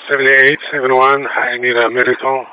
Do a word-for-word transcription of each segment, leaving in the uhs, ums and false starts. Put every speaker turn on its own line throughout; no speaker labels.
seventy-eight seventy-one. I need a medical.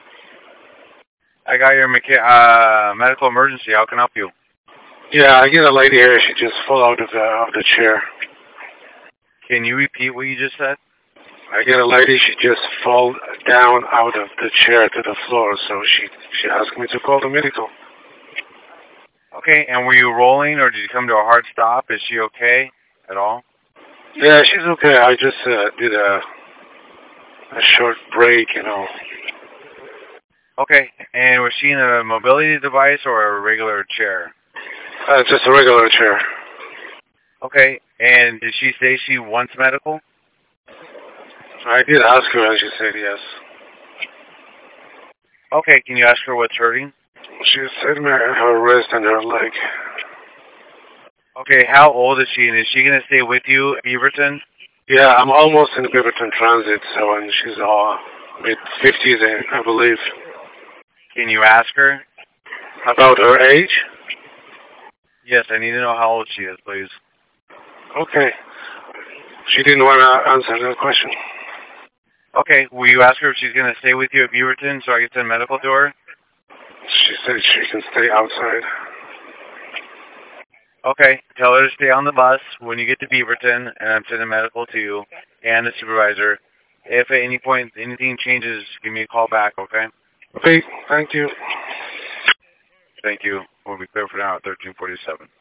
I got your mecha- uh, medical emergency. How can I help you?
Yeah, I get a lady here. She just fell out of the, of the chair.
Can you repeat what you just said?
I get a lady. She just fall down out of the chair to the floor. So she she asked me to call the medical.
Okay, and were you rolling or did you come to a hard stop? Is she okay at all?
Yeah, she's okay. I just uh, did a a short break, you know.
Okay, and was she in a mobility device or a regular chair?
Uh, just a regular chair.
Okay, and did she say she wants medical?
I did ask her, and she said yes.
Okay, can you ask her what's hurting?
She said my, her wrist and her leg.
Okay, how old is she, and is she going to stay with you at Beaverton?
Yeah, I'm almost in Beaverton Transit, so and she's all mid fifties, I believe.
Can you ask her?
About her age?
Yes, I need to know how old she is, please.
Okay. She didn't want to answer the question.
Okay, will you ask her if she's going to stay with you at Beaverton so I can send medical to her?
She said she can stay outside.
Okay, tell her to stay on the bus when you get to Beaverton, and I'm sending medical to you and the supervisor. If at any point anything changes, give me a call back, okay?
Okay, thank you.
Thank you. We'll be clear for now at thirteen forty-seven.